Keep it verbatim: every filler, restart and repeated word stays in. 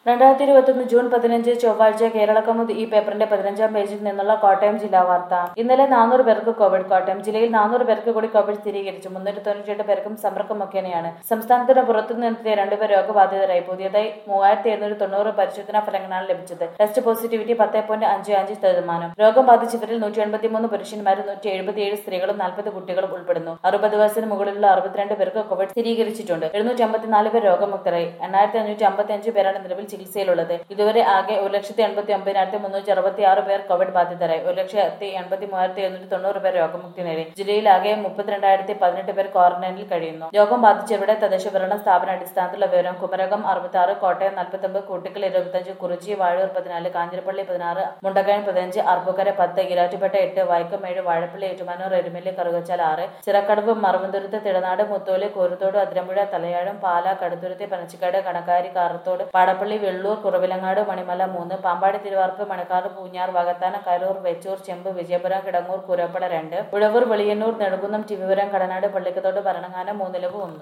രണ്ടായിരത്തി ഇരുപത്തൊന്ന് ജൂൺ പതിനഞ്ച് ചൊവ്വാഴ്ച കേരളകൗമുദി ഈ പേപ്പറിന്റെ പതിനഞ്ചാം പേജിൽ നിന്നുള്ള കോട്ടയം ജില്ലാ വാർത്ത. ഇന്നലെ നാനൂറ് പേർക്ക് കോവിഡ്. കോട്ടയം ജില്ലയിൽ നാനൂറ് പേർക്ക് കൂടി കോവിഡ് സ്ഥിരീകരിച്ചു. മുന്നൂറ്റി തൊണ്ണൂറ്റിയെട്ട് പേർക്കും സമ്പർക്കം മുഖേനയാണ്. സംസ്ഥാനത്തിന് പുറത്തുനിന്നെത്തിയ രണ്ടുപേർ രോഗബാധിതരായി. പുതിയതായി മൂവായിരത്തി എഴുന്നൂറ്റി തൊണ്ണൂറ് പരിശോധനാ ഫലങ്ങളാണ് ലഭിച്ചത്. ടെസ്റ്റ് പോസിറ്റിവിറ്റി പത്ത് പോയിന്റ് അഞ്ച് അഞ്ച് ശതമാനം. രോഗം ബാധിച്ചവരിൽ നൂറ്റി എൺപത്തിമൂന്ന് പുരുഷന്മാരും നൂറ്റി എഴുപത്തിയേഴ് സ്ത്രീകളും നാൽപ്പത് കുട്ടികളും ഉൾപ്പെടുന്നു. അറുപത് വയസ്സിന് മുകളിലുള്ള അറുപത്തിരണ്ട് പേർക്ക് കോവിഡ് സ്ഥിരീകരിച്ചിട്ടുണ്ട്. എഴുന്നൂറ്റി അമ്പത്തിനാല് പേർ രോഗമുക്തരായി. എണ്ണായിരത്തി അഞ്ഞൂറ്റി അമ്പത്തി അഞ്ച് പേരാണ് നിലവിൽ ചികിത്സയിലുള്ളത്. ഇതുവരെ ആകെ ഒരു ലക്ഷത്തി എൺപത്തി ഒമ്പതിനായിരത്തി മുന്നൂറ്റി അറുപത്തി ആറ് പേർ കോവിഡ് ബാധിതരായി. ഒരു ലക്ഷത്തി എൺപത്തി മൂവായിരത്തി എഴുന്നൂറ്റി തൊണ്ണൂറ് പേർ രോഗമുക്തി നേടി. ജില്ലയിൽ ആകെ മുപ്പത്തിരണ്ടായിരത്തി പതിനെട്ട് പേർ ക്വാറന്റൈനിൽ കഴിയുന്നു. രോഗം ബാധിച്ചവരുടെ തദ്ദേശഭരണ സ്ഥാപന അടിസ്ഥാനത്തിലുള്ള വിവരം: കുമരകം അറുപത്തി ആറ്, കോട്ടയം നാൽപ്പത്തി ഒമ്പത്, കൂട്ടിക്കൽ ഇരുപത്തിയഞ്ച്, കുറിച്ചി വാഴൂർ പതിനാല്, കാഞ്ഞിരപ്പള്ളി പതിനാറ്, മുണ്ടക്കയം പതിനഞ്ച്, അർബുക്കര പത്ത്, ഇരാറ്റുപേട്ട എട്ട്, വൈക്കം ഏഴ്, വാഴപ്പള്ളി, ഏറ്റുമാനൂർ, എരുമേലി, കറുകച്ചാൽ ആറ്, ചിറക്കടവ്, മറവന്തുരുത്ത്, തിടനാട്, മുത്തോലി, കോരുത്തോട്, അതിരമ്പുഴ, തലയാഴം, പാല, കടുത്തുരുത്തി, പനച്ചിക്കാട്, കണക്കാരി, കാറത്തോട്, പാടപ്പള്ളി, വെള്ളൂർ, കുറവിലങ്ങാട്, മണിമല മൂന്ന്, പാമ്പാടി, തിരുവാർപ്പ്, മണക്കാട്, പൂഞ്ഞാർ, വാകത്താനം, കരൂർ, വെച്ചൂർ, ചെമ്പ്, വിജയപുരം, കിടങ്ങൂർ, കൂരപ്പട രണ്ട്, ഉഴവൂർ, വെളിയന്നൂർ, നെടുങ്കുന്നം, ടിവിപുരം, കടനാട്, പള്ളിക്കത്തോട്, ഭരണങ്ങാനം, മൂന്നിലവ് ഒന്ന്.